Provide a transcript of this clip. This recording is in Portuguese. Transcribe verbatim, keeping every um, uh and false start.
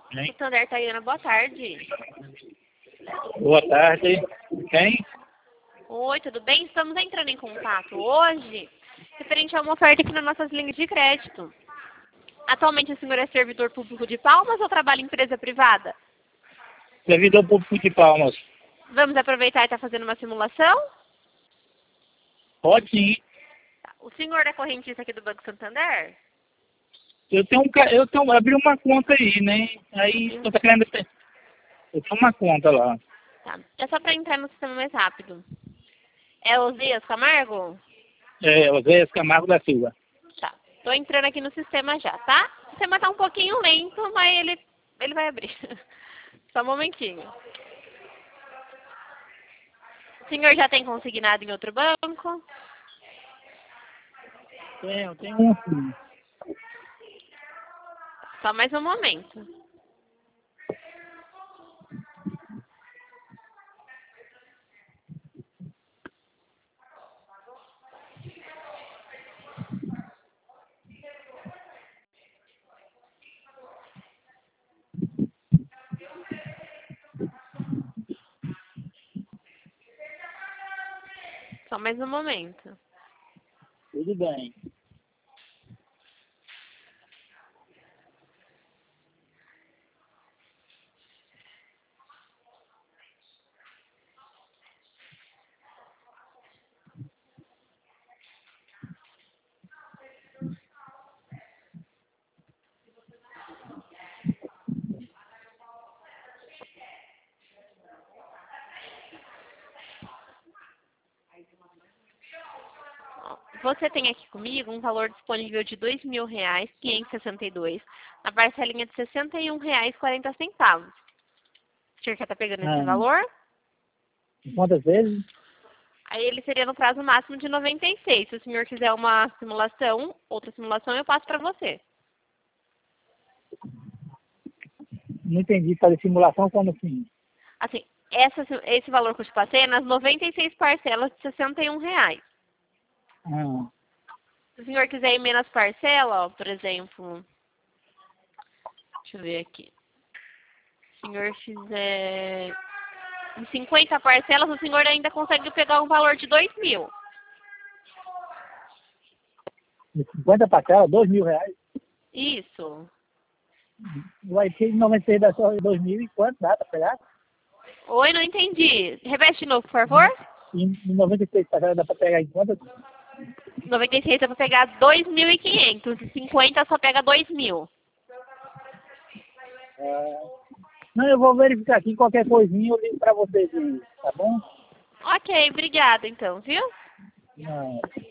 Hein? Santander, Tayana, boa tarde. Boa tarde. Quem? Oi, tudo bem? Estamos entrando em contato hoje referente a uma oferta aqui nas nossas linhas de crédito. Atualmente o senhor é servidor público de Palmas ou trabalha em empresa privada? Servidor público de Palmas. Vamos aproveitar e estar fazendo uma simulação? Pode sim. O senhor é correntista aqui do Banco Santander? Eu tenho um, ca- eu tenho, abri uma conta aí, né? Aí Sim. estou querendo ter. Eu tenho uma conta lá. Tá. É só para entrar no sistema mais rápido. É Osias Camargo? É, Oséias Camargo da Silva. Tá. Tô entrando aqui no sistema já, tá? O sistema tá um pouquinho lento, mas ele, ele vai abrir. Só um momentinho. O senhor já tem consignado em outro banco? Tenho, tenho um sim. Só mais um momento. Só mais um momento. Tudo bem. Ó, você tem aqui comigo um valor disponível de dois mil reais, quinhentos e sessenta e dois, na parcelinha de sessenta e um reais e quarenta centavos. O senhor quer estar pegando esse Ah, valor? quantas vezes? Aí ele seria no prazo máximo de noventa e seis. Se o senhor quiser uma simulação, outra simulação, eu passo para você. Não entendi. Fazer simulação como assim? Assim, essa, esse valor que eu te passei é nas noventa e seis parcelas de sessenta e um reais. Ah, Se o senhor quiser ir menos parcela, ó, por exemplo, deixa eu ver aqui. Se o senhor fizer em cinquenta parcelas, o senhor ainda consegue pegar um valor de dois mil. de cinquenta parcelas, dois mil reais. Isso. Vai ter noventa e seis da só dois mil e quanto dá para pegar? Oi, não entendi. Repete de novo, por favor. E em noventa e seis parcelas dá para pegar em quantas? noventa e seis é para pegar dois mil e quinhentos. E cinquenta só pega dois mil. Ah, não, eu vou verificar aqui qualquer coisinha, eu ligo para vocês, aí, tá bom? Ok, obrigada então, viu? Não.